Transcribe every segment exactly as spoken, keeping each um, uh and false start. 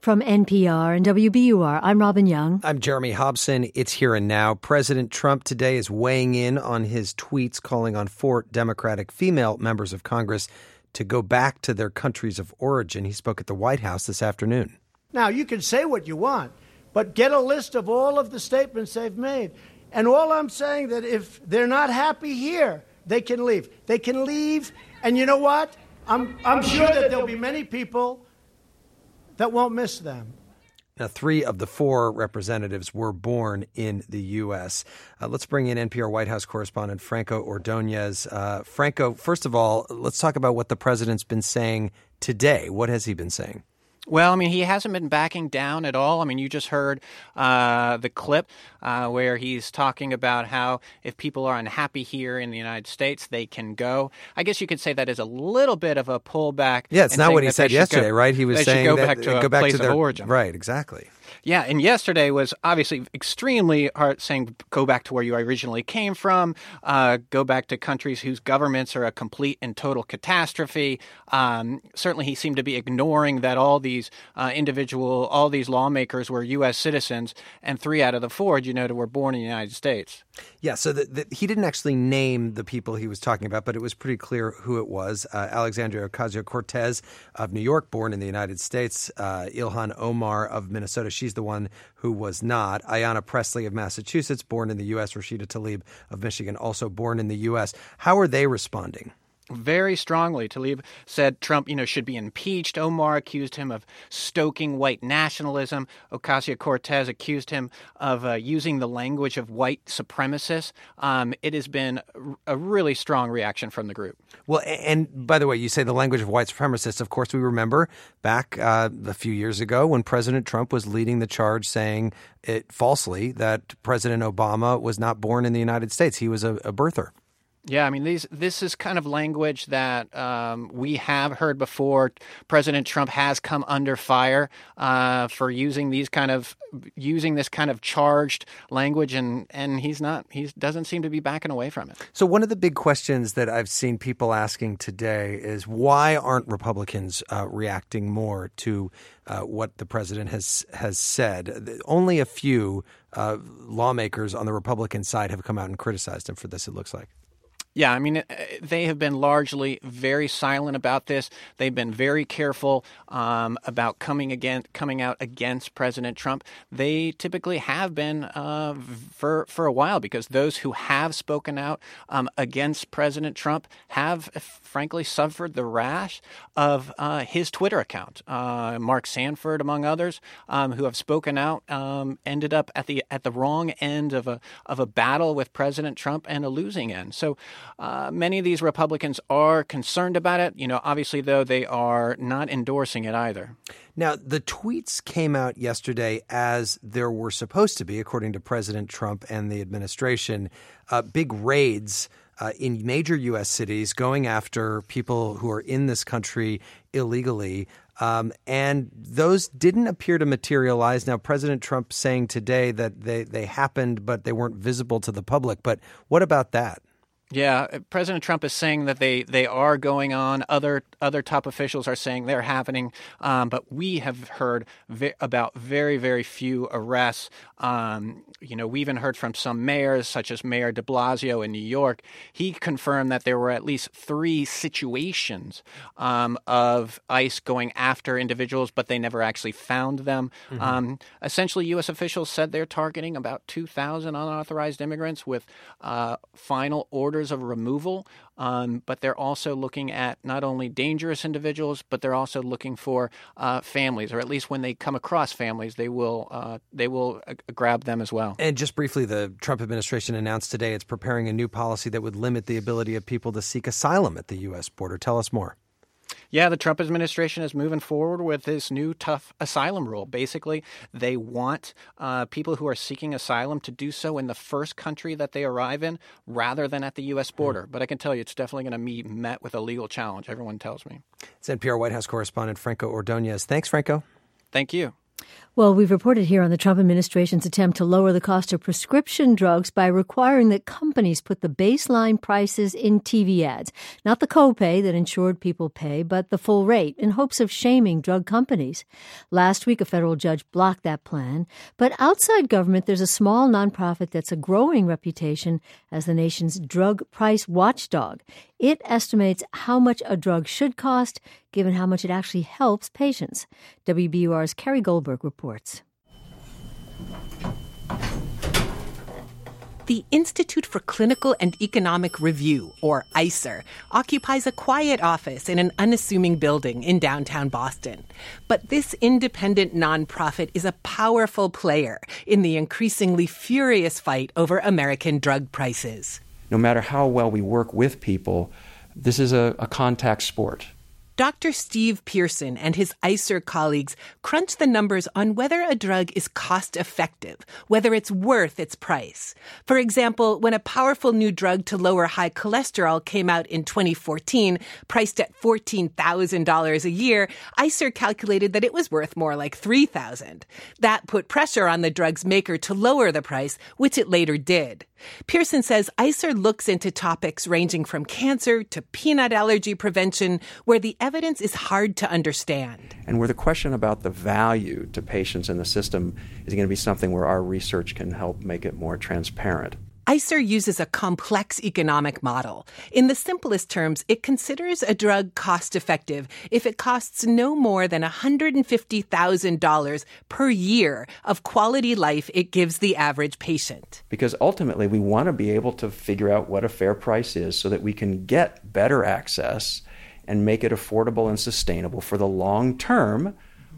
From N P R and W B U R, I'm Robin Young. I'm Jeremy Hobson. It's Here and Now. President Trump today is weighing in on his tweets calling on four Democratic female members of Congress to go back to their countries of origin. He spoke at the White House this afternoon. Now, you can say what you want, but get a list of all of the statements they've made. And all I'm saying that if they're not happy here, they can leave. They can leave. And you know what? I'm, I'm sure that there'll be many people that won't miss them. Now, three of the four representatives were born in the U S. Uh, let's bring in N P R White House correspondent Franco Ordonez. Uh, Franco, first of all, let's talk about what the president's been saying today. What has he been saying? Well, I mean, he hasn't been backing down at all. I mean, you just heard uh, the clip uh, where he's talking about how if people are unhappy here in the United States, they can go. I guess you could say that is a little bit of a pullback. Yeah, it's not what he said yesterday, go, right? He was saying go that back to go a back place to their of origin. Right, exactly. Yeah, and yesterday was obviously extremely hard, saying go back to where you originally came from, uh, go back to countries whose governments are a complete and total catastrophe. Um, certainly he seemed to be ignoring that all these uh, individual, all these lawmakers were U S citizens, and three out of the four, you know, were born in the United States. Yeah, so the, the, he didn't actually name the people he was talking about, but it was pretty clear who it was. Uh, Alexandria Ocasio-Cortez of New York, born in the United States. Uh, Ilhan Omar of Minnesota, she's the one who was not. Ayanna Pressley of Massachusetts, born in the U S. Rashida Tlaib of Michigan, also born in the U S. How are they responding? Very strongly. Tlaib said Trump, you know, should be impeached. Omar accused him of stoking white nationalism. Ocasio-Cortez accused him of uh, using the language of white supremacists. Um, it has been a really strong reaction from the group. Well, and by the way, you say the language of white supremacists. Of course, we remember back uh, a few years ago when President Trump was leading the charge saying it falsely that President Obama was not born in the United States. He was a, a birther. Yeah, I mean, these this is kind of language that um, we have heard before. President Trump has come under fire uh, for using these kind of using this kind of charged language, and, and he's not he doesn't seem to be backing away from it. So one of the big questions that I've seen people asking today is why aren't Republicans uh, reacting more to uh, what the president has has said? Only a few uh, lawmakers on the Republican side have come out and criticized him for this, it looks like. Yeah, I mean, they have been largely very silent about this. They've been very careful um, about coming again, coming out against President Trump. They typically have been uh, for for a while because those who have spoken out um, against President Trump have, frankly, suffered the wrath of uh, his Twitter account. Uh, Mark Sanford, among others, um, who have spoken out, um, ended up at the at the wrong end of a of a battle with President Trump and a losing end. So. Uh, many of these Republicans are concerned about it. You know, obviously, though, they are not endorsing it either. Now, the tweets came out yesterday as there were supposed to be, according to President Trump and the administration, uh, big raids uh, in major U S cities going after people who are in this country illegally. Um, and those didn't appear to materialize. Now, President Trump saying today that they, they happened, but they weren't visible to the public. But what about that? Yeah, President Trump is saying that they, they are going on. Other other top officials are saying they're happening. Um, but we have heard ve- about very, very few arrests. Um, you know, we even heard from some mayors, such as Mayor de Blasio in New York. He confirmed that there were at least three situations um, of ICE going after individuals, but they never actually found them. Mm-hmm. Um, essentially, U S officials said they're targeting about two thousand unauthorized immigrants with uh, final orders of removal, um, but they're also looking at not only dangerous individuals, but they're also looking for uh, families, or at least when they come across families, they will uh, they will uh, grab them as well. And just briefly, the Trump administration announced today it's preparing a new policy that would limit the ability of people to seek asylum at the U S border. Tell us more. Yeah, the Trump administration is moving forward with this new tough asylum rule. Basically, they want uh, people who are seeking asylum to do so in the first country that they arrive in rather than at the U S border. Mm. But I can tell you it's definitely going to be met with a legal challenge, everyone tells me. It's N P R White House correspondent Franco Ordonez. Thanks, Franco. Thank you. Well, we've reported here on the Trump administration's attempt to lower the cost of prescription drugs by requiring that companies put the baseline prices in T V ads. Not the copay that insured people pay, but the full rate, in hopes of shaming drug companies. Last week, a federal judge blocked that plan. But outside government, there's a small nonprofit that's a growing reputation as the nation's drug price watchdog. It estimates how much a drug should cost, given how much it actually helps patients. W B U R's Carrie Goldberg reports. The Institute for Clinical and Economic Review, or I C E R, occupies a quiet office in an unassuming building in downtown Boston. But this independent nonprofit is a powerful player in the increasingly furious fight over American drug prices. No matter how well we work with people, this is a, a contact sport. Doctor Steve Pearson and his I C E R colleagues crunch the numbers on whether a drug is cost-effective, whether it's worth its price. For example, when a powerful new drug to lower high cholesterol came out in twenty fourteen, priced at fourteen thousand dollars a year, I C E R calculated that it was worth more like three thousand dollars. That put pressure on the drug's maker to lower the price, which it later did. Pearson says I C E R looks into topics ranging from cancer to peanut allergy prevention, where the evidence is hard to understand. And where the question about the value to patients in the system is going to be something where our research can help make it more transparent. I C E R uses a complex economic model. In the simplest terms, it considers a drug cost-effective if it costs no more than one hundred fifty thousand dollars per year of quality life it gives the average patient. Because ultimately, we want to be able to figure out what a fair price is so that we can get better access and make it affordable and sustainable for the long term,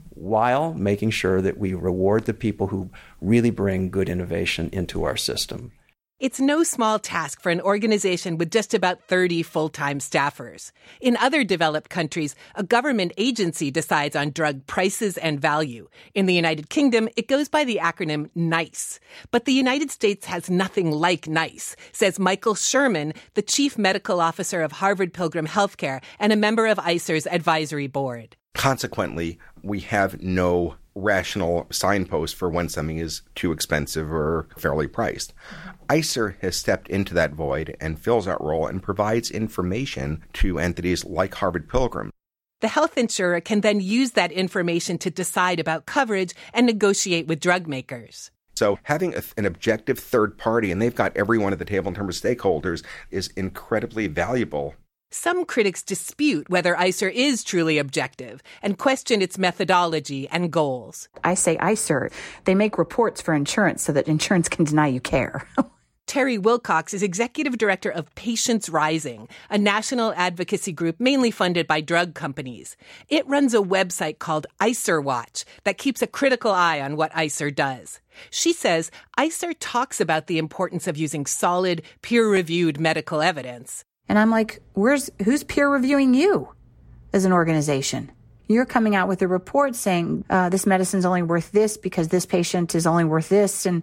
while making sure that we reward the people who really bring good innovation into our system. It's no small task for an organization with just about thirty full-time staffers. In other developed countries, a government agency decides on drug prices and value. In the United Kingdom, it goes by the acronym NICE. But the United States has nothing like NICE, says Michael Sherman, the chief medical officer of Harvard Pilgrim Healthcare and a member of I C E R's advisory board. Consequently, we have no rational signpost for when something is too expensive or fairly priced. I C E R has stepped into that void and fills that role and provides information to entities like Harvard Pilgrim. The health insurer can then use that information to decide about coverage and negotiate with drug makers. So having a, an objective third party, and they've got everyone at the table in terms of stakeholders, is incredibly valuable. Some critics dispute whether I C E R is truly objective and question its methodology and goals. I say I C E R. They make reports for insurance so that insurance can deny you care. Terry Wilcox is executive director of Patients Rising, a national advocacy group mainly funded by drug companies. It runs a website called I C E R Watch that keeps a critical eye on what I C E R does. She says I C E R talks about the importance of using solid, peer-reviewed medical evidence. And I'm like, where's who's peer reviewing you as an organization? You're coming out with a report saying uh, this medicine's only worth this because this patient is only worth this. And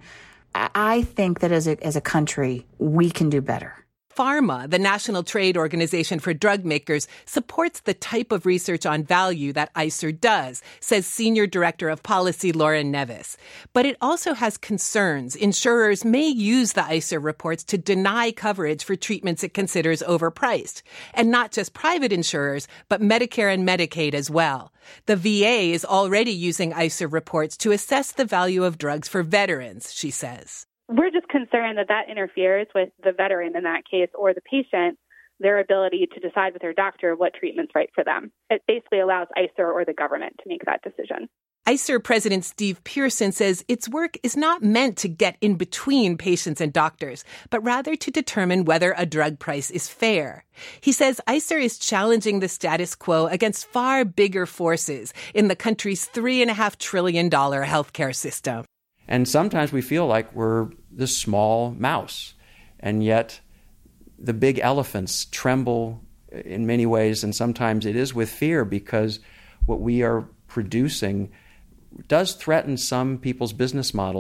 I think that as a as a country, we can do better. PhRMA, the National Trade Organization for Drug Makers, supports the type of research on value that I C E R does, says Senior Director of Policy Lauren Nevis. But it also has concerns. Insurers may use the I C E R reports to deny coverage for treatments it considers overpriced. And not just private insurers, but Medicare and Medicaid as well. The V A is already using I C E R reports to assess the value of drugs for veterans, she says. We're just concerned that that interferes with the veteran in that case or the patient, their ability to decide with their doctor what treatment's right for them. It basically allows I C E R or the government to make that decision. I C E R President Steve Pearson says its work is not meant to get in between patients and doctors, but rather to determine whether a drug price is fair. He says I C E R is challenging the status quo against far bigger forces in the country's three point five trillion dollars healthcare system. And sometimes we feel like we're the small mouse, and yet the big elephants tremble in many ways, and sometimes it is with fear because what we are producing does threaten some people's business models.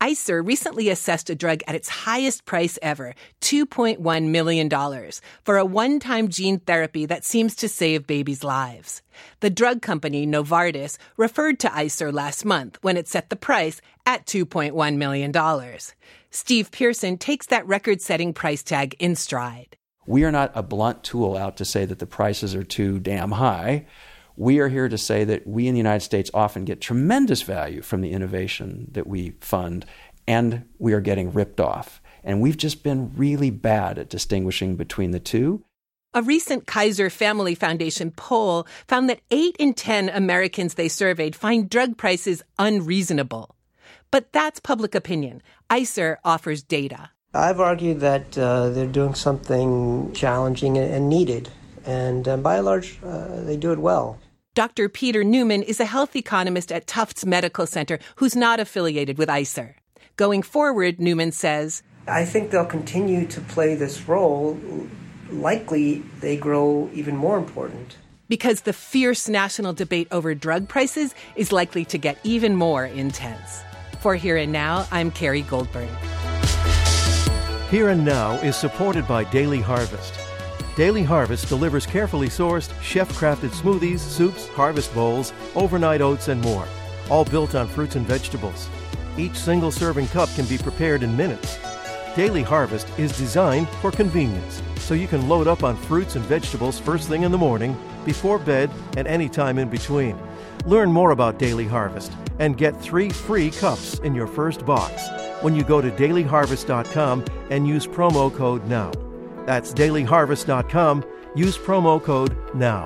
ICER recently assessed a drug at its highest price ever, two point one million dollars, for a one-time gene therapy that seems to save babies' lives. The drug company, Novartis, referred to ICER last month when it set the price at two point one million dollars. Steve Pearson takes that record-setting price tag in stride. We are not a blunt tool out to say that the prices are too damn high. We are here to say that we in the United States often get tremendous value from the innovation that we fund, and we are getting ripped off. And we've just been really bad at distinguishing between the two. A recent Kaiser Family Foundation poll found that eight in ten Americans they surveyed find drug prices unreasonable. But that's public opinion. ICER offers data. I've argued that uh, they're doing something challenging and needed. And uh, by and large, uh, they do it well. Doctor Peter Newman is a health economist at Tufts Medical Center who's not affiliated with ICER. Going forward, Newman says, I think they'll continue to play this role. Likely, they grow even more important. Because the fierce national debate over drug prices is likely to get even more intense. For Here and Now, I'm Carrie Goldberg. Here and Now is supported by Daily Harvest. Daily Harvest delivers carefully sourced, chef-crafted smoothies, soups, harvest bowls, overnight oats, and more, all built on fruits and vegetables. Each single serving cup can be prepared in minutes. Daily Harvest is designed for convenience, so you can load up on fruits and vegetables first thing in the morning, before bed, and any time in between. Learn more about Daily Harvest and get three free cups in your first box when you go to daily harvest dot com and use promo code NOW. That's daily harvest dot com. Use promo code NOW.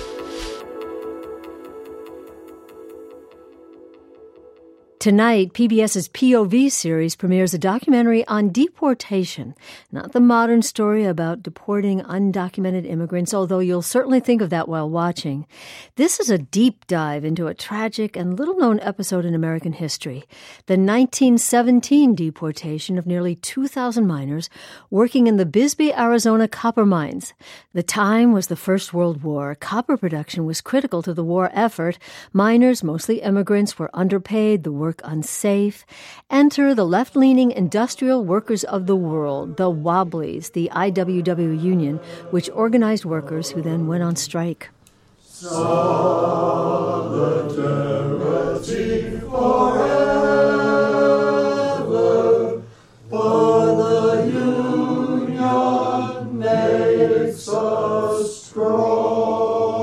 Tonight, PBS's P O V series premieres a documentary on deportation, not the modern story about deporting undocumented immigrants, although you'll certainly think of that while watching. This is a deep dive into a tragic and little-known episode in American history, the nineteen seventeen deportation of nearly two thousand miners working in the Bisbee, Arizona copper mines. The time was the First World War. Copper production was critical to the war effort. Miners, mostly immigrants, were underpaid, the work unsafe. Enter the left-leaning industrial workers of the world, the Wobblies, the I W W union, which organized workers who then went on strike. Solidarity forever, for the union makes us strong.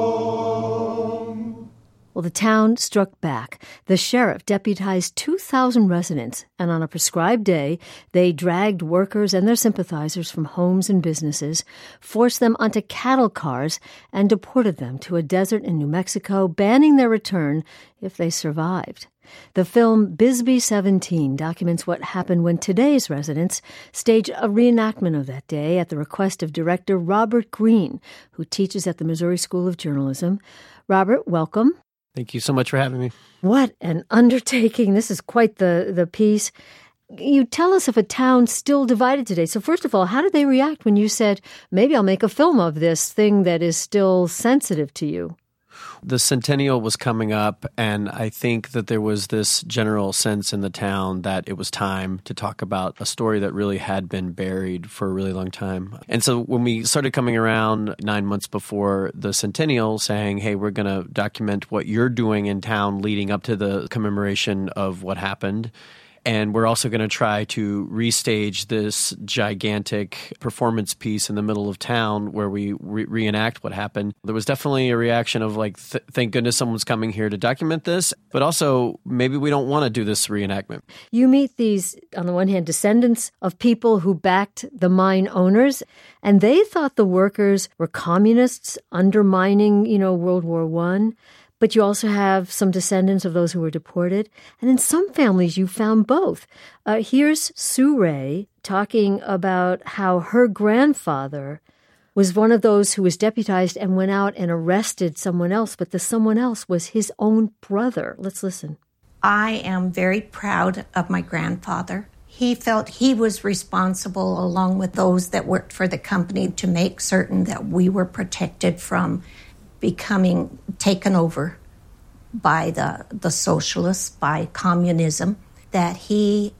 Well, the town struck back. The sheriff deputized two thousand residents, and on a prescribed day, they dragged workers and their sympathizers from homes and businesses, forced them onto cattle cars, and deported them to a desert in New Mexico, banning their return if they survived. The film Bisbee seventeen documents what happened when today's residents stage a reenactment of that day at the request of director Robert Greene, who teaches at the Missouri School of Journalism. Robert, welcome. Thank you so much for having me. What an undertaking. This is quite the, the piece. You tell us of a town still divided today. So first of all, how did they react when you said, maybe I'll make a film of this thing that is still sensitive to you? The centennial was coming up, and I think that there was this general sense in the town that it was time to talk about a story that really had been buried for a really long time. And so when we started coming around nine months before the centennial saying, hey, we're going to document what you're doing in town leading up to the commemoration of what happened, and we're also going to try to restage this gigantic performance piece in the middle of town where we re- reenact what happened. There was definitely a reaction of like, th- thank goodness someone's coming here to document this, but also maybe we don't want to do this reenactment. You meet these, on the one hand, descendants of people who backed the mine owners, and they thought the workers were communists undermining, you know, World War One. But you also have some descendants of those who were deported. And in some families, you found both. Uh, here's Sue Ray talking about how her grandfather was one of those who was deputized and went out and arrested someone else, but the someone else was his own brother. Let's listen. I am very proud of my grandfather. He felt he was responsible, along with those that worked for the company, to make certain that we were protected from becoming taken over by the, the socialists, by communism, that he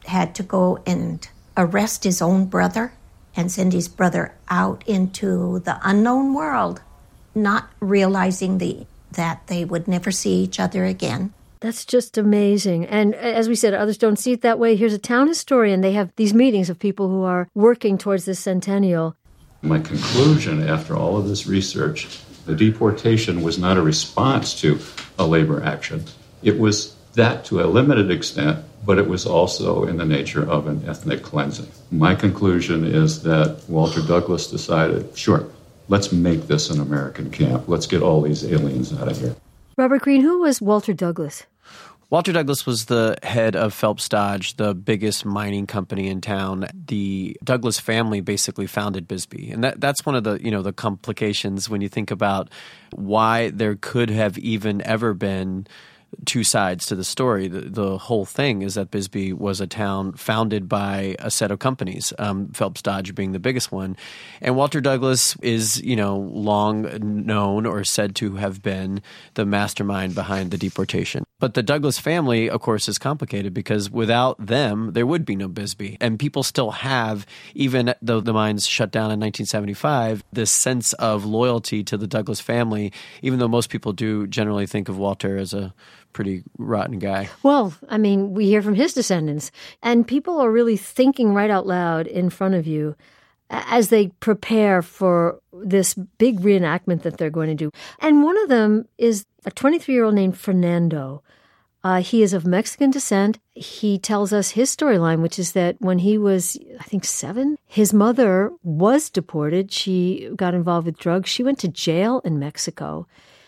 had to go and arrest his own brother and send his brother out into the unknown world, not realizing the, that they would never see each other again. That's just amazing. And as we said, others don't see it that way. Here's a town historian. They have these meetings of people who are working towards this centennial. My conclusion after all of this research, the deportation was not a response to a labor action. It was that to a limited extent, but it was also in the nature of an ethnic cleansing. My conclusion is that Walter Douglas decided, sure, let's make this an American camp. Let's get all these aliens out of here. Robert Greene, who was Walter Douglas? Walter Douglas was the head of Phelps Dodge, the biggest mining company in town. The Douglas family basically founded Bisbee. And that, that's one of the, you know, the complications when you think about why there could have even ever been two sides to the story. The, the whole thing is that Bisbee was a town founded by a set of companies, um, Phelps Dodge being the biggest one. And Walter Douglas is, you know, long known or said to have been the mastermind behind the deportation. But the Douglas family, of course, is complicated because without them, there would be no Bisbee. And people still have, even though the mines shut down in nineteen seventy-five, this sense of loyalty to the Douglas family, even though most people do generally think of Walter as a pretty rotten guy. Well, I mean, we hear from his descendants, and people are really thinking right out loud in front of you as they prepare for this big reenactment that they're going to do. And one of them is a twenty-three-year-old named Fernando. Uh, he is of Mexican descent. He tells us his storyline, which is that when he was, I think, seven, his mother was deported. She got involved with drugs. She went to jail in Mexico.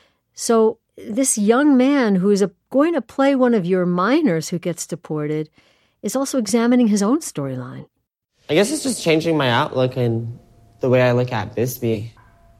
So this young man who is a, going to play one of your miners who gets deported is also examining his own storyline. I guess it's just changing my outlook and the way I look at Bisbee.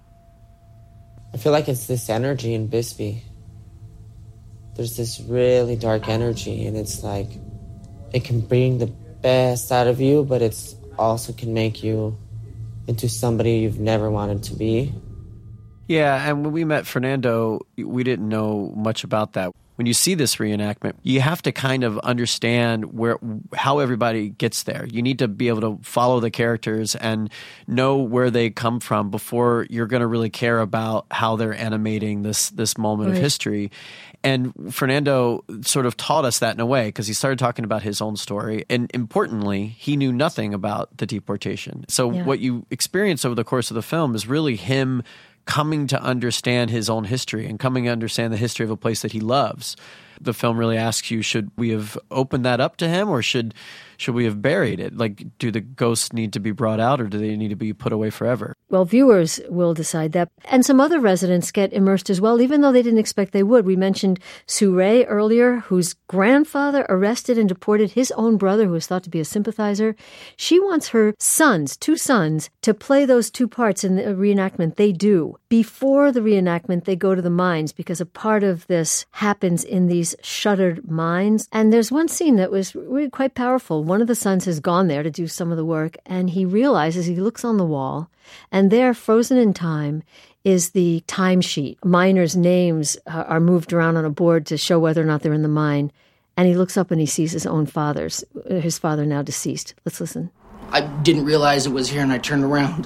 I feel like it's this energy in Bisbee. There's this really dark energy, and it's like it can bring the best out of you, but it's also can make you into somebody you've never wanted to be. Yeah, and when we met Fernando, we didn't know much about that. When you see this reenactment, you have to kind of understand where how everybody gets there. You need to be able to follow the characters and know where they come from before you're going to really care about how they're animating this this moment right. of history. And Fernando sort of taught us that in a way because he started talking about his own story. And importantly, he knew nothing about the deportation. So yeah. what you experience over the course of the film is really him coming to understand his own history and coming to understand the history of a place that he loves. The film really asks you, should we have opened that up to him or should should we have buried it? Like, do the ghosts need to be brought out or do they need to be put away forever? Well, viewers will decide that. And some other residents get immersed as well, even though they didn't expect they would. We mentioned Sue Ray earlier, whose grandfather arrested and deported his own brother, who was thought to be a sympathizer. She wants her sons, two sons, to play those two parts in the reenactment. They do. Before the reenactment, they go to the mines because a part of this happens in these shuttered mines. And there's one scene that was really quite powerful. One of the sons has gone there to do some of the work, and he realizes, he looks on the wall, and there, frozen in time, is the timesheet. Miners' names uh, are moved around on a board to show whether or not they're in the mine. And he looks up and he sees his own father's, his father now deceased. Let's listen. I didn't realize it was here, and I turned around.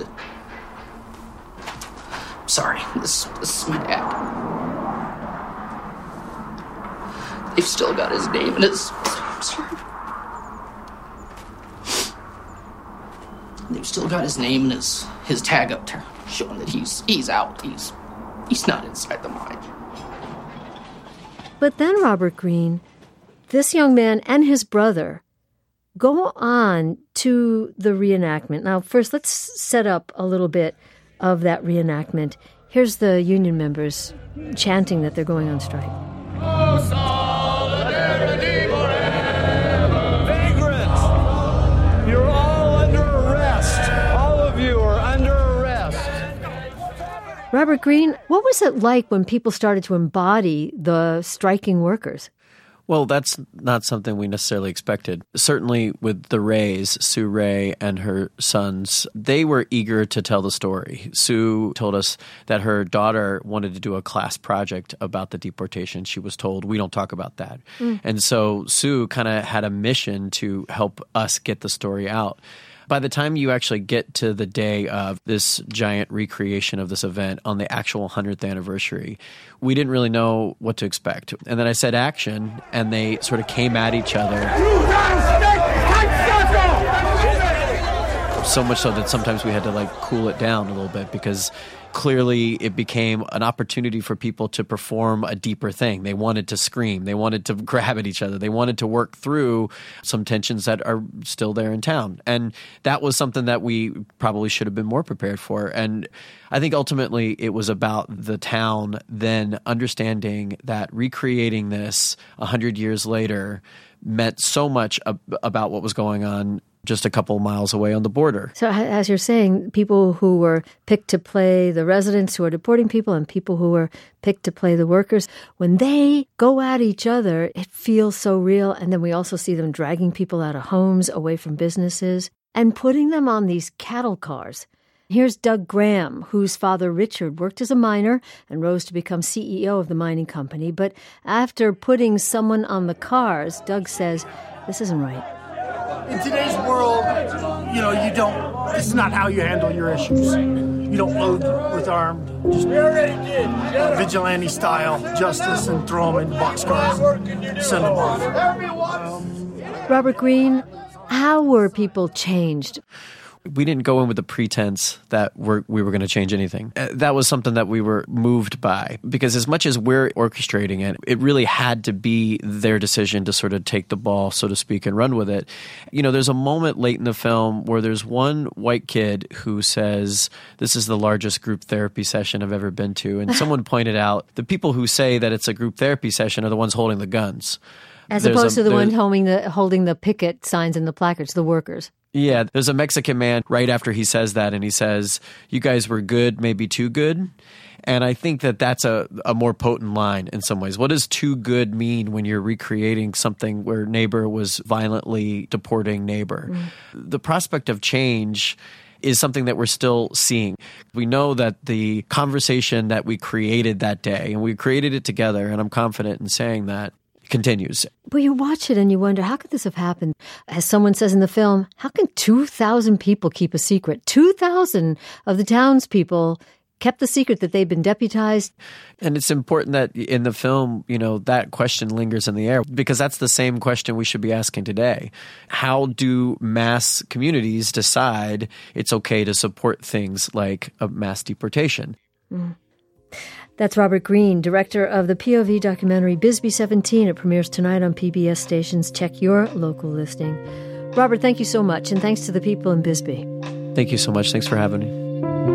Sorry, this, this is my dad. They've still got his name and his... I'm sorry. They've still got his name and his, his tag up there, showing that he's he's out. He's he's not inside the mine. But then, Robert Greene, this young man and his brother go on to the reenactment. Now, first, let's set up a little bit of that reenactment. Here's the union members chanting that they're going on strike. Oh, solidarity forever. Vagrants, you're all under arrest. All of you are under arrest. Robert Greene, what was it like when people started to embody the striking workers? Well, that's not something we necessarily expected. Certainly with the Rays, Sue Ray and her sons, they were eager to tell the story. Sue told us that her daughter wanted to do a class project about the deportation. She was told, we don't talk about that. Mm. And so Sue kind of had a mission to help us get the story out. By the time you actually get to the day of this giant recreation of this event on the actual one hundredth anniversary, we didn't really know what to expect. And then I said action, and they sort of came at each other. So much so that sometimes we had to like cool it down a little bit because clearly it became an opportunity for people to perform a deeper thing. They wanted to scream. They wanted to grab at each other. They wanted to work through some tensions that are still there in town. And that was something that we probably should have been more prepared for. And I think ultimately it was about the town then understanding that recreating this one hundred years later meant so much ab- about what was going on just a couple of miles away on the border. So as you're saying, people who were picked to play the residents who are deporting people and people who were picked to play the workers, when they go at each other, it feels so real. And then we also see them dragging people out of homes, away from businesses, and putting them on these cattle cars. Here's Doug Graham, whose father Richard worked as a miner and rose to become C E O of the mining company. But after putting someone on the cars, Doug says, this isn't right. In today's world, you know, you don't, this is not how you handle your issues. You don't load with armed, just vigilante style justice and throw them in boxcars and send them off. Robert Greene, how were people changed? We didn't go in with the pretense that we're, we were going to change anything. Uh, that was something that we were moved by because as much as we're orchestrating it, it really had to be their decision to sort of take the ball, so to speak, and run with it. You know, there's a moment late in the film where there's one white kid who says, this is the largest group therapy session I've ever been to. And someone pointed out the people who say that it's a group therapy session are the ones holding the guns. As There's opposed a, to the ones holding the, holding the picket signs and the placards, the workers. Yeah, there's a Mexican man right after he says that, and he says, you guys were good, maybe too good. And I think that that's a, a more potent line in some ways. What does too good mean when you're recreating something where neighbor was violently deporting neighbor? Mm. The prospect of change is something that we're still seeing. We know that the conversation that we created that day, and we created it together, and I'm confident in saying that, continues. But you watch it and you wonder, how could this have happened? As someone says in the film, how can two thousand people keep a secret? two thousand of the townspeople kept the secret that they've been deputized. And it's important that in the film, you know, that question lingers in the air because that's the same question we should be asking today. How do mass communities decide it's okay to support things like a mass deportation? Mm. That's Robert Greene, director of the P O V documentary Bisbee seventeen. It premieres tonight on P B S stations. Check your local listing. Robert, thank you so much, and thanks to the people in Bisbee. Thank you so much. Thanks for having me.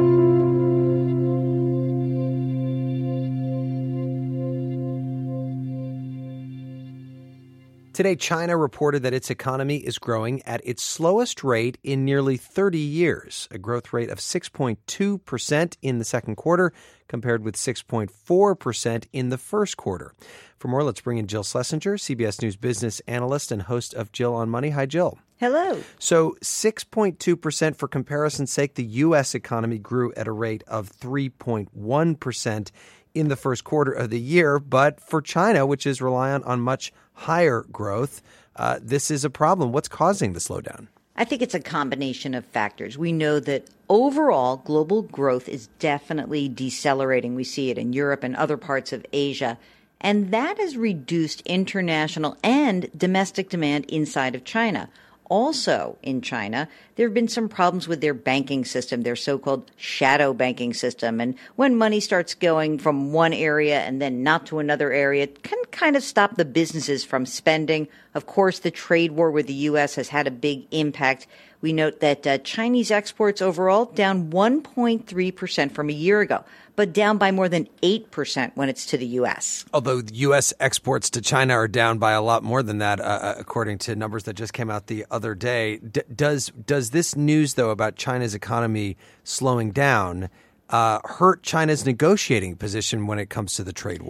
Today, China reported that its economy is growing at its slowest rate in nearly thirty years, a growth rate of six point two percent in the second quarter, compared with six point four percent in the first quarter. For more, let's bring in Jill Schlesinger, C B S News business analyst and host of Jill on Money. Hi, Jill. Hello. So six point two percent, for comparison's sake, the U S economy grew at a rate of three point one percent in the first quarter of the year. But for China, which is reliant on much higher growth, uh, this is a problem. What's causing the slowdown? I think it's a combination of factors. We know that overall global growth is definitely decelerating. We see it in Europe and other parts of Asia. And that has reduced international and domestic demand inside of China. Also in China, there have been some problems with their banking system, their so-called shadow banking system. And when money starts going from one area and then not to another area, it can kind of stop the businesses from spending. Of course, the trade war with the U S has had a big impact. We note that uh, Chinese exports overall down one point three percent from a year ago, but down by more than eight percent when it's to the U S. Although U S exports to China are down by a lot more than that, uh, according to numbers that just came out the other day. D- does does this news, though, about China's economy slowing down uh, hurt China's negotiating position when it comes to the trade war?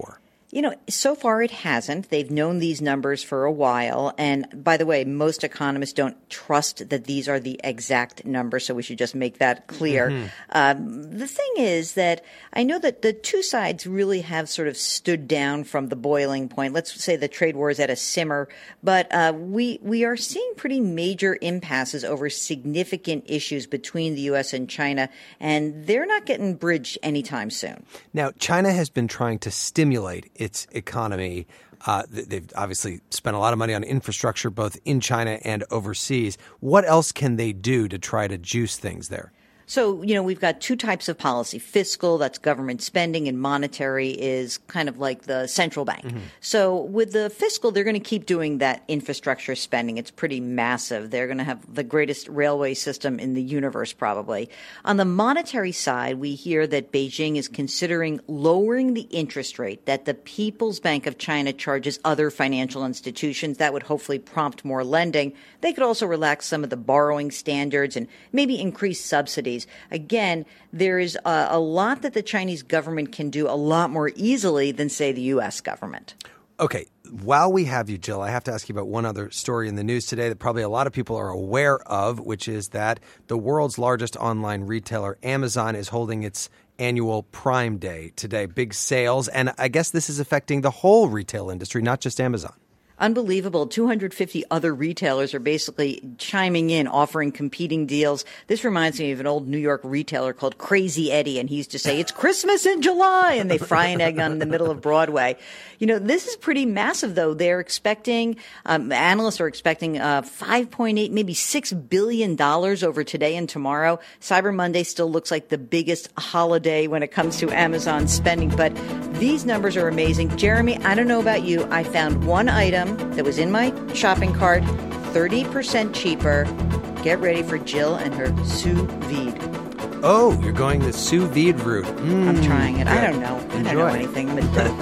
You know, so far it hasn't. They've known these numbers for a while. And by the way, most economists don't trust that these are the exact numbers, so we should just make that clear. Mm-hmm. Um, the thing is that I know that the two sides really have sort of stood down from the boiling point. Let's say the trade war is at a simmer, but uh, we we are seeing pretty major impasses over significant issues between the U S and China, and they're not getting bridged anytime soon. Now, China has been trying to stimulate its economy. Uh, they've obviously spent a lot of money on infrastructure, both in China and overseas. What else can they do to try to juice things there? So, you know, we've got two types of policy. Fiscal, that's government spending, and monetary is kind of like the central bank. Mm-hmm. So with the fiscal, they're going to keep doing that infrastructure spending. It's pretty massive. They're going to have the greatest railway system in the universe, probably. On the monetary side, we hear that Beijing is considering lowering the interest rate that the People's Bank of China charges other financial institutions. That would hopefully prompt more lending. They could also relax some of the borrowing standards and maybe increase subsidies. Again, there is a, a lot that the Chinese government can do a lot more easily than, say, the U S government. Okay. While we have you, Jill, I have to ask you about one other story in the news today that probably a lot of people are aware of, which is that the world's largest online retailer, Amazon, is holding its annual Prime Day today. Big sales. And I guess this is affecting the whole retail industry, not just Amazon. Unbelievable. two hundred fifty other retailers are basically chiming in, offering competing deals. This reminds me of an old New York retailer called Crazy Eddie, and he used to say, it's Christmas in July, and they fry an egg on in the middle of Broadway. You know, this is pretty massive, though. They're expecting, um, analysts are expecting uh, five point eight, maybe six billion dollars over today and tomorrow. Cyber Monday still looks like the biggest holiday when it comes to Amazon spending, but these numbers are amazing. Jeremy, I don't know about you. I found one item that was in my shopping cart, thirty percent cheaper. Get ready for Jill and her sous vide. Oh, you're going the sous vide route. Mm, I'm trying it. good. I don't know. Enjoy. I don't know anything.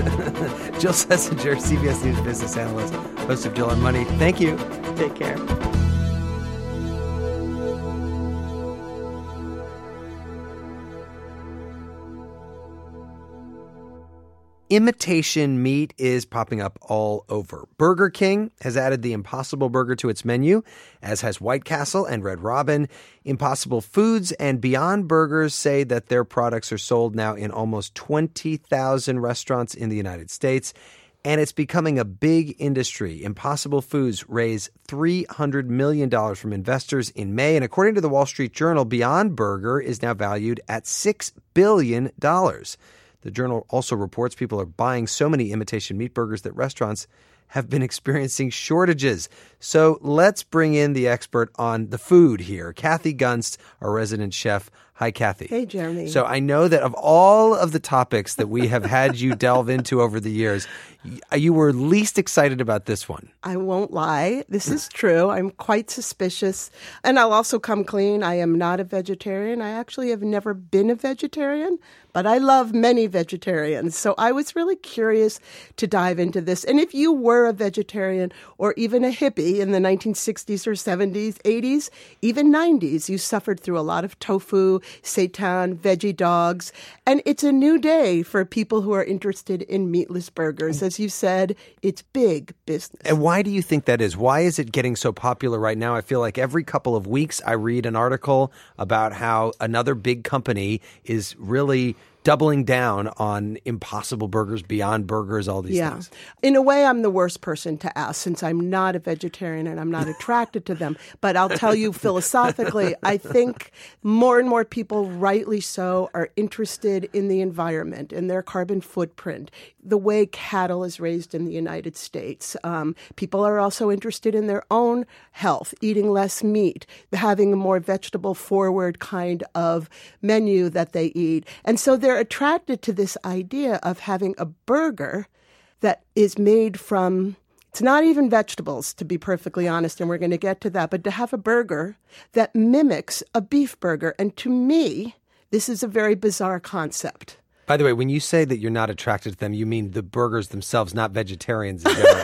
But Jill Schlesinger, C B S News business analyst, host of Jill on Money. Thank you. Take care. Imitation meat is popping up all over. Burger King has added the Impossible Burger to its menu, as has White Castle and Red Robin. Impossible Foods and Beyond Burgers say that their products are sold now in almost twenty thousand restaurants in the United States, and it's becoming a big industry. Impossible Foods raised three hundred million dollars from investors in May, and according to the Wall Street Journal, Beyond Burger is now valued at six billion dollars. The Journal also reports people are buying so many imitation meat burgers that restaurants have been experiencing shortages. So let's bring in the expert on the food here, Kathy Gunst, our resident chef. Hi, Kathy. Hey, Jeremy. So I know that of all of the topics that we have had you delve into over the years, you were least excited about this one. I won't lie. This is true. I'm quite suspicious. And I'll also come clean. I am not a vegetarian. I actually have never been a vegetarian, but I love many vegetarians. So I was really curious to dive into this. And if you were a vegetarian or even a hippie in the nineteen sixties or seventies, eighties, even nineties, you suffered through a lot of tofu, seitan, veggie dogs. And it's a new day for people who are interested in meatless burgers. As you said, it's big business. And why do you think that is? Why is it getting so popular right now? I feel like every couple of weeks I read an article about how another big company is really doubling down on Impossible Burgers, Beyond Burgers, all these yeah. things. In a way, I'm the worst person to ask since I'm not a vegetarian and I'm not attracted to them. But I'll tell you philosophically, I think more and more people, rightly so, are interested in the environment and their carbon footprint, the way cattle is raised in the United States. Um, people are also interested in their own health, eating less meat, having a more vegetable-forward kind of menu that they eat. And so they're attracted to this idea of having a burger that is made from, it's not even vegetables, to be perfectly honest, and we're going to get to that, but to have a burger that mimics a beef burger. And to me, this is a very bizarre concept. By the way, when you say that you're not attracted to them, you mean the burgers themselves, not vegetarians in general.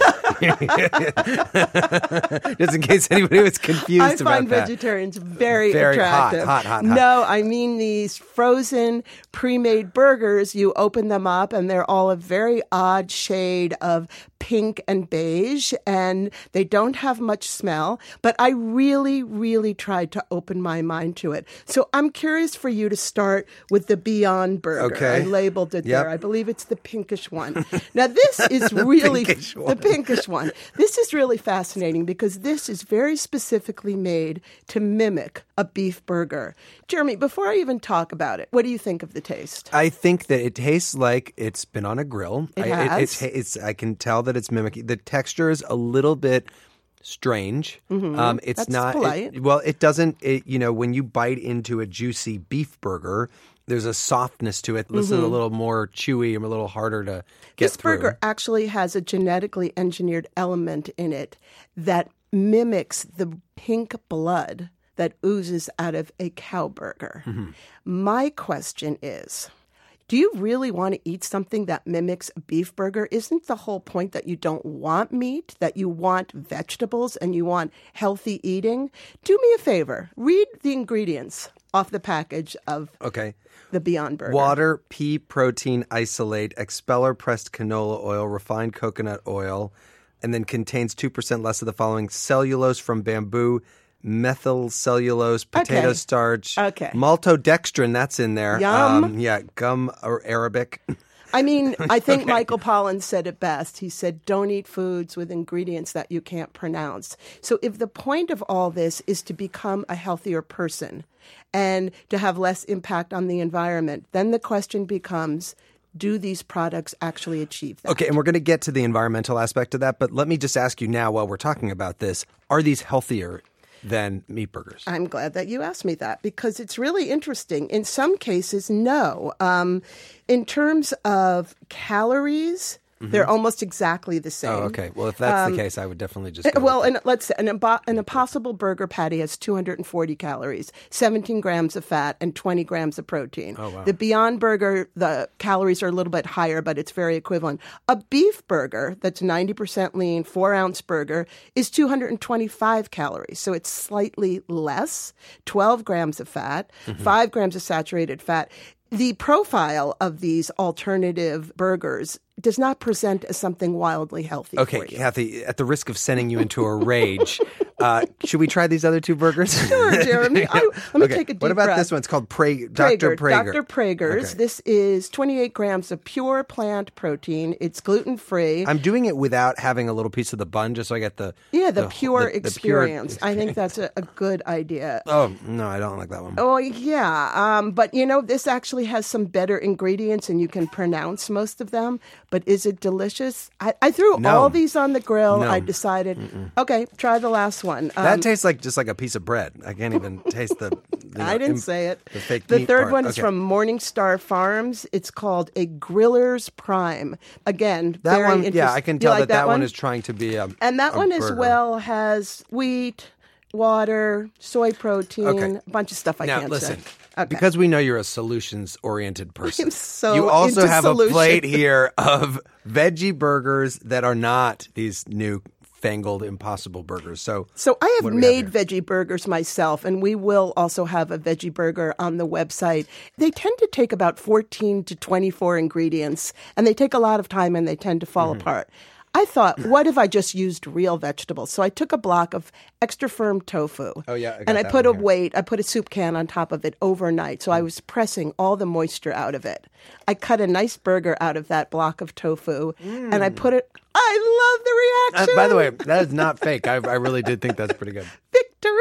Just in case anybody was confused I about that. I find vegetarians very, very attractive. Hot, hot, hot, hot. No, I mean these frozen, pre-made burgers. You open them up, and they're all a very odd shade of pink and beige, and they don't have much smell. But I really, really tried to open my mind to it. So I'm curious for you to start with the Beyond Burger. Okay. I labeled it Yep. there. I believe it's the pinkish one. Now, this is really pinkish one. the pinkish one. This is really fascinating because this is very specifically made to mimic a beef burger. Jeremy, before I even talk about it, what do you think of the taste? I think that it tastes like it's been on a grill. It I, has. It, it's, it's, I can tell that it's mimicking. The texture is a little bit strange. Mhm. Um, it's That's not. polite. It, well, it doesn't. It, you know, when you bite into a juicy beef burger, there's a softness to it. This is a Mhm. little more chewy and a little harder to get This through. burger actually has a genetically engineered element in it that mimics the pink blood that oozes out of a cow burger. Mm-hmm. My question is, do you really want to eat something that mimics a beef burger? Isn't the whole point that you don't want meat, that you want vegetables and you want healthy eating? Do me a favor. Read the ingredients off the package of Okay. the Beyond Burger. Water, pea protein isolate, expeller pressed canola oil, refined coconut oil, and then contains two percent less of the following: cellulose from bamboo, methyl cellulose, potato Okay. starch, Okay. maltodextrin, that's in there. Yum. Um, yeah, gum or Arabic. I mean, I think Okay. Michael Pollan said it best. He said, don't eat foods with ingredients that you can't pronounce. So if the point of all this is to become a healthier person and to have less impact on the environment, then the question becomes, do these products actually achieve that? Okay, and we're going to get to the environmental aspect of that, but let me just ask you now while we're talking about this, are these healthier than meat burgers? I'm glad that you asked me that because it's really interesting. In some cases, no. Um, in terms of calories, Mhm. they're almost exactly the same. Oh, okay. Well, if that's Um, the case, I would definitely just go well, with and let's say an, imbo- an Impossible Burger patty has two hundred forty calories, seventeen grams of fat, and twenty grams of protein. Oh, wow. The Beyond Burger, the calories are a little bit higher, but it's very equivalent. A beef burger that's ninety percent lean, four ounce burger, is two hundred twenty-five calories. So it's slightly less, twelve grams of fat, Mhm. five grams of saturated fat. The profile of these alternative burgers does not present as something wildly healthy Okay, for you. Kathy, at the risk of sending you into a rage, uh, should we try these other two burgers? Sure, Jeremy. I, let me Okay, take a deep What about breath. this one? It's called Prager, Doctor Prager. Doctor Prager's. Okay. This is twenty-eight grams of pure plant protein. It's gluten-free. I'm doing it without having a little piece of the bun, just so I get the yeah, the, the- pure the- the pure experience. I think that's a, a good idea. Oh no, I don't like that one. Oh, yeah. Um, but, you know, this actually has some better ingredients, and you can pronounce most of them. But is it delicious? I, I threw No. all these on the grill. No. I decided, okay, try the last one. That Um, tastes like just like a piece of bread. I can't even taste the. the I didn't im- say it. The fake The meat third part. one is Okay. from Morningstar Farms. It's called a Griller's Prime. Again, that very one. Yeah, interest- I can You tell like that that one is trying to be a. And that a one as burger. well has wheat, water, soy protein, Okay. a bunch of stuff I now can't listen, say. Okay. because we know you're a solutions-oriented person. I'm so you also into have solutions. a plate here of veggie burgers that are not these new fangled Impossible Burgers. So, So I have what do we have made veggie burgers myself, and we will also have a veggie burger on the website. They tend to take about fourteen to twenty-four ingredients, and they take a lot of time and they tend to fall Mm-hmm. apart. I thought, what if I just used real vegetables? So I took a block of extra firm tofu. Oh, yeah, I got and I that put one a here. weight, I put a soup can on top of it overnight. So I was pressing all the moisture out of it. I cut a nice burger out of that block of tofu, and I put it, I love the Uh, reaction. by the way, that is not fake. I, I really did think that's pretty good. Victory!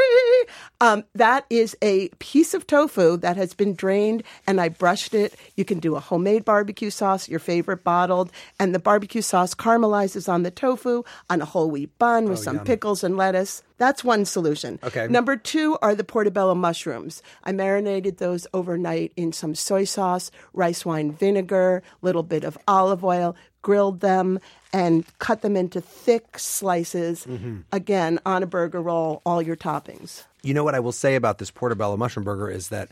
Um, that is a piece of tofu that has been drained, and I brushed it. You can do a homemade barbecue sauce, your favorite bottled, and the barbecue sauce caramelizes on the tofu on a whole wheat bun with Oh, some yum. pickles and lettuce. That's one solution. Okay. Number two are the portobello mushrooms. I marinated those overnight in some soy sauce, rice wine vinegar, little bit of olive oil, grilled them, and cut them into thick slices. Mm-hmm. Again, on a burger roll, all your toppings. You know what I will say about this portobello mushroom burger is that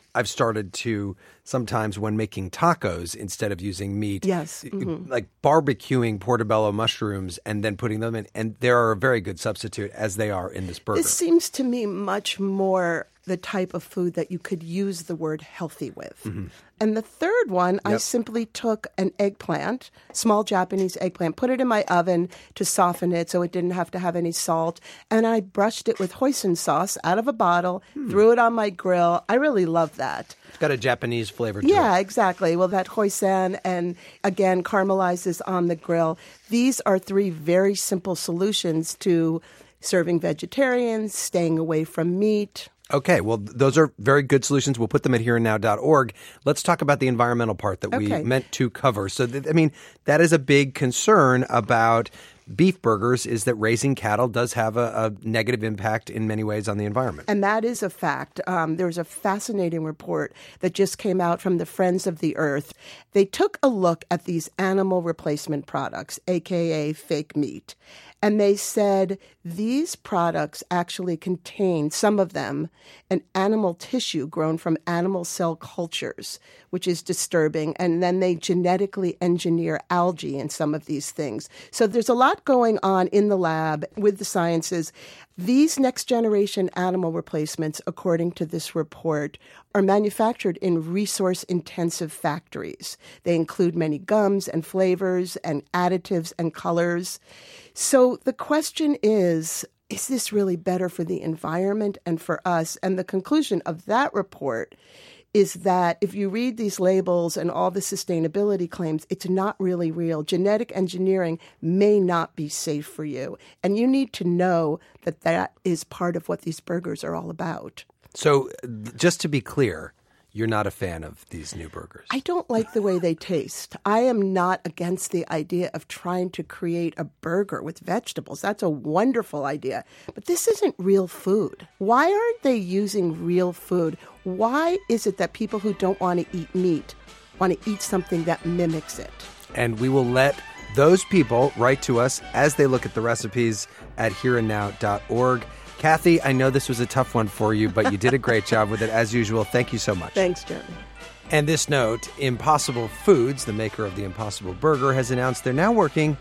I've started to sometimes when making tacos, instead of using meat, yes, mm-hmm. like barbecuing portobello mushrooms and then putting them in. And they are a very good substitute, as they are in this burger. This seems to me much more the type of food that you could use the word healthy with. Mm-hmm. And the third one, yep. I simply took an eggplant, small Japanese eggplant, put it in my oven to soften it so it didn't have to have any salt. And I brushed it with hoisin sauce out of a bottle, hmm. threw it on my grill. I really love that. It's got a Japanese flavor to yeah, it. exactly. Well, that hoisin and, again, caramelizes on the grill. These are three very simple solutions to serving vegetarians, staying away from meat. Okay, well, those are very good solutions. We'll put them at here and now dot org. Let's talk about the environmental part that okay. we meant to cover. So, th- I mean, that is a big concern about beef burgers, is that raising cattle does have a, a negative impact in many ways on the environment. And that is a fact. Um, there's a fascinating report that just came out from the Friends of the Earth. They took a look at these animal replacement products, a k a fake meat. And they said these products actually contain, some of them, an animal tissue grown from animal cell cultures, which is disturbing. And then they genetically engineer algae in some of these things. So there's a lot going on in the lab with the sciences. These next-generation animal replacements, according to this report, are manufactured in resource-intensive factories. They include many gums and flavors and additives and colors. So the question is, is this really better for the environment and for us? And the conclusion of that report is that if you read these labels and all the sustainability claims, it's not really real. Genetic engineering may not be safe for you. And you need to know that that is part of what these burgers are all about. So just to be clear, you're not a fan of these new burgers? I don't like the way they taste. I am not against the idea of trying to create a burger with vegetables. That's a wonderful idea. But this isn't real food. Why aren't they using real food? Why is it that people who don't want to eat meat want to eat something that mimics it? And we will let those people write to us as they look at the recipes at here and now dot org. Kathy, I know this was a tough one for you, but you did a great job with it as usual. Thank you so much. Thanks, Jeremy. And this note, Impossible Foods, the maker of the Impossible Burger, has announced they're now working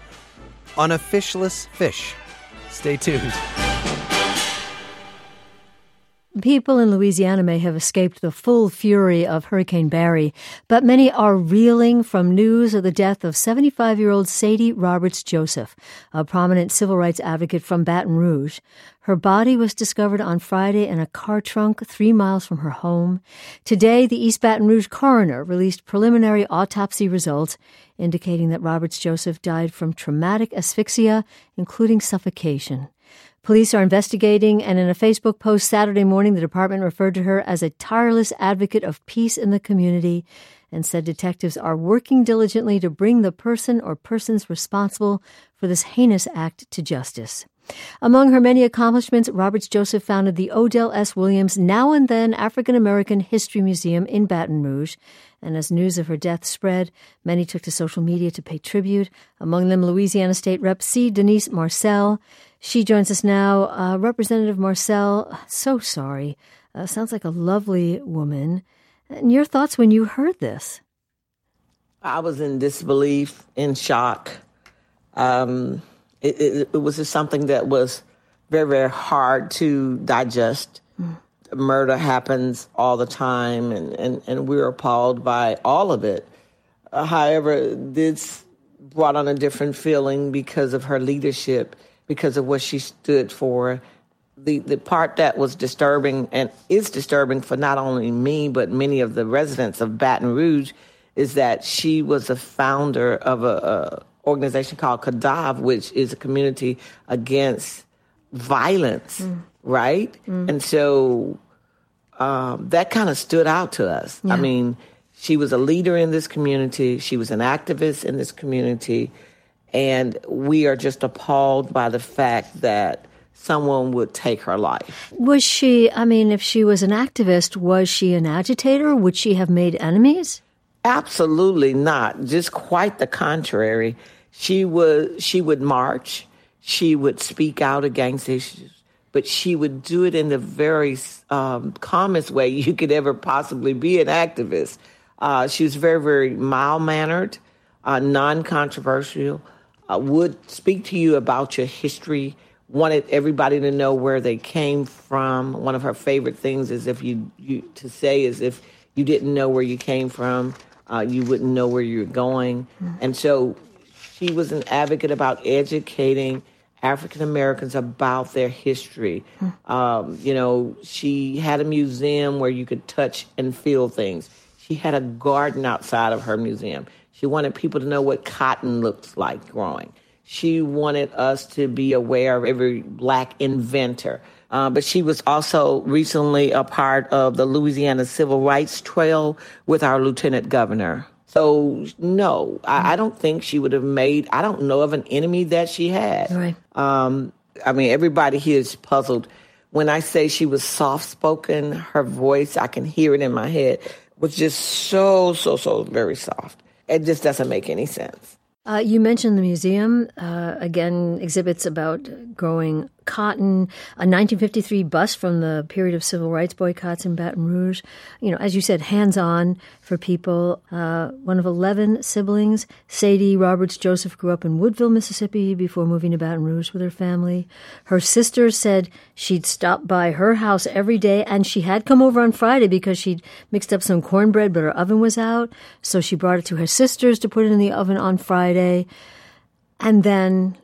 on a fishless fish. Stay tuned. People in Louisiana may have escaped the full fury of Hurricane Barry, but many are reeling from news of the death of seventy-five-year-old Sadie Roberts Joseph, a prominent civil rights advocate from Baton Rouge. Her body was discovered on Friday in a car trunk three miles from her home. Today, the East Baton Rouge coroner released preliminary autopsy results indicating that Roberts Joseph died from traumatic asphyxia, including suffocation. Police are investigating, and in a Facebook post Saturday morning, the department referred to her as a tireless advocate of peace in the community and said detectives are working diligently to bring the person or persons responsible for this heinous act to justice. Among her many accomplishments, Roberts Joseph founded the Odell S. Williams Now and Then African American History Museum in Baton Rouge. And as news of her death spread, many took to social media to pay tribute, among them Louisiana State Representative C. Denise Marcel. She joins us now. Uh, Representative Marcel, so sorry. Uh, sounds like a lovely woman. And your thoughts when you heard this? I was in disbelief, in shock. Um, it, it, it was just something that was very, very hard to digest. Mm. Murder happens all the time, and, and, and we're appalled by all of it. Uh, however, this brought on a different feeling because of her leadership, because of what she stood for. The the part that was disturbing and is disturbing for not only me, but many of the residents of Baton Rouge, is that she was a founder of a, a organization called C A D A V, which is a community against violence, mm. right? Mm. And so um, that kind of stood out to us. Yeah. I mean, she was a leader in this community. She was an activist in this community. And we are just appalled by the fact that someone would take her life. Was she, I mean, if she was an activist, was she an agitator? Would she have made enemies? Absolutely not. Just quite the contrary. She was, she would march. She would speak out against issues. but she would do it in the very um, calmest way you could ever possibly be an activist. Uh, she was very, very mild-mannered, uh, non-controversial, uh, would speak to you about your history, wanted everybody to know where they came from. One of her favorite things is if you, you to say is if you didn't know where you came from, uh, you wouldn't know where you're going. Mm-hmm. And so she was an advocate about educating African Americans about their history. Mm-hmm. Um, you know, she had a museum where you could touch and feel things. She had a garden outside of her museum. She wanted people to know what cotton looks like growing. She wanted us to be aware of every black inventor. Uh, but she was also recently a part of the Louisiana Civil Rights Trail with our lieutenant governor. So, no, I, I don't think she would have made, I don't know of an enemy that she had. Right. Um, I mean, everybody here is puzzled. When I say she was soft-spoken, her voice, I can hear it in my head, was just so, so, so very soft. It just doesn't make any sense. Uh, you mentioned the museum, uh, again, exhibits about growing cotton, a nineteen fifty-three bust from the period of civil rights boycotts in Baton Rouge. You know, as you said, hands-on for people. Uh, one of eleven siblings, Sadie Roberts Joseph, grew up in Woodville, Mississippi before moving to Baton Rouge with her family. Her sister said she'd stop by her house every day, and she had come over on Friday because she'd mixed up some cornbread, but her oven was out. So she brought it to her sisters to put it in the oven on Friday. And then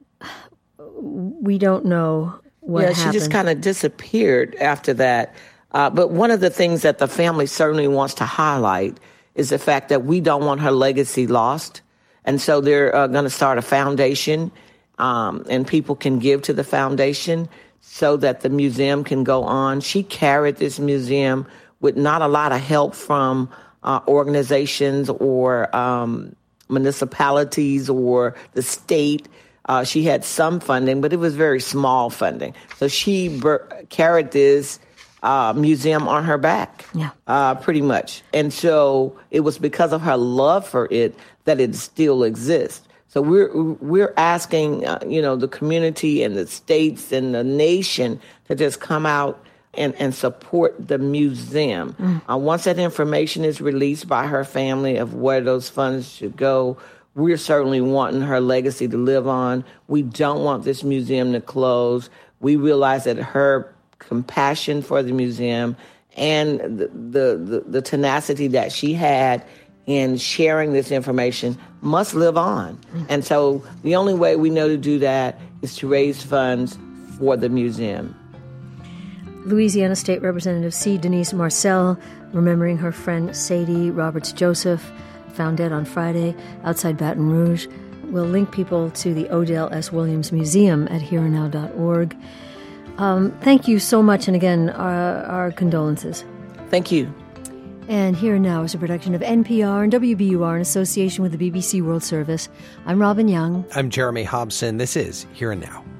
we don't know what yeah, happened. She just kind of disappeared after that. Uh, but one of the things that the family certainly wants to highlight is the fact that we don't want her legacy lost. And so they're uh, going to start a foundation, um, and people can give to the foundation so that the museum can go on. She carried this museum with not a lot of help from uh, organizations or um, municipalities or the state. Uh, she had some funding, but it was very small funding. So she ber- carried this uh, museum on her back, yeah, uh, pretty much. And so it was because of her love for it that it still exists. So we're we're asking, uh, you know, the community and the states and the nation to just come out and, and support the museum. Mm. Uh, once that information is released by her family of where those funds should go, we're certainly wanting her legacy to live on. We don't want this museum to close. We realize that her compassion for the museum and the, the, the, the tenacity that she had in sharing this information must live on. Mm-hmm. And so the only way we know to do that is to raise funds for the museum. Louisiana State Representative C. Denise Marcel, remembering her friend Sadie Roberts Joseph, found dead on Friday outside Baton Rouge. We'll link people to the Odell S. Williams Museum at here and now dot org. Um, thank you so much, and again, our, our condolences. Thank you. And Here and Now is a production of N P R and W B U R in association with the B B C World Service. I'm Robin Young. I'm Jeremy Hobson. This is Here and Now.